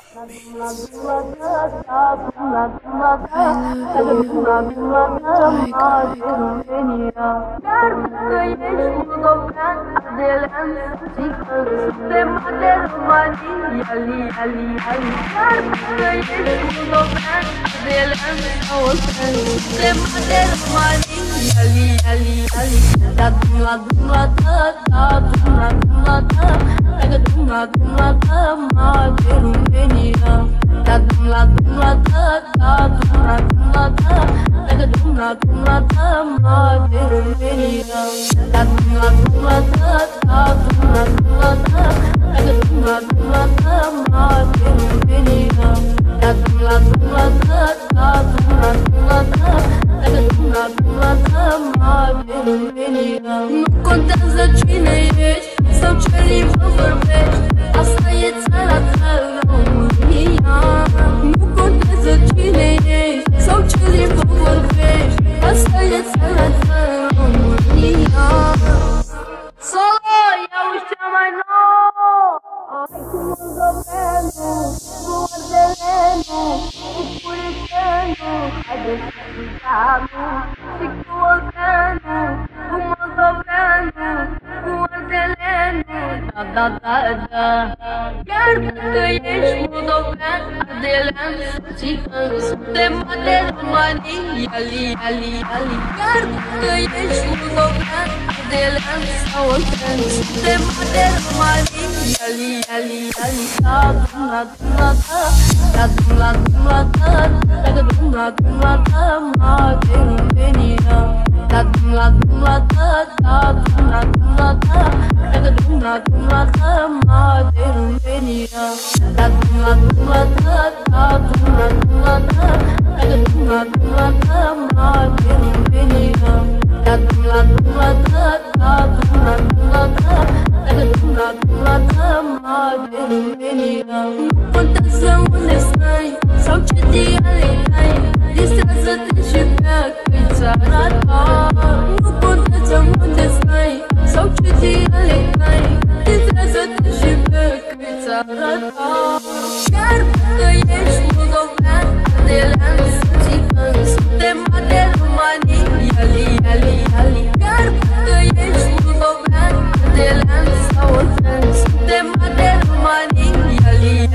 Nu contează cine ești sau ce limbă vorbești, asta e țara ta, România. Nu contează cine ești sau ce limbă vorbești, asta e țara ta, România. Solo, iau cea mai nouă. Hai cu moldoveanu, cu ardelenu, cu puricenu, haideți cu țiganu și cu olteanu, cu moldoveanu, cu ardelenu. Da, da, da, da. Chiar dacă ești moldovean, ardelean sau țigan, suntem de România, ali, ali, ali. Chiar dacă ești moldovean, ardelean sau oltean, suntem de România, ali, ali, ali. Da, dumla, dumla, da, da, dumla, dumla, da, da, dumla, dumla, da, ma de România. Da, dumla, dumla, da, da, dumla, dumla, da, da, dumla, dumla, da, ma de România. Da, dumla, dumla, da, da, dumla, dumla, da, da, dumla, dumla, da, ma de România. Da, dumla, dumla, da, da, dumla, dumla, da, da, dumla, dumla, da, ma de România. Nu contează unde stai sau ce dialect ai, distrează-te și pleacă-i țara ta. Nu contează unde stai sau ce dialect ai, distrează-te și pleacă-i țara ta. Chiar dacă ești moldovean, ardelean sau țigan, suntem de România, ali, ali, ali. Chiar dacă ești moldovean, ardelean sau oltean, suntem de România, ali,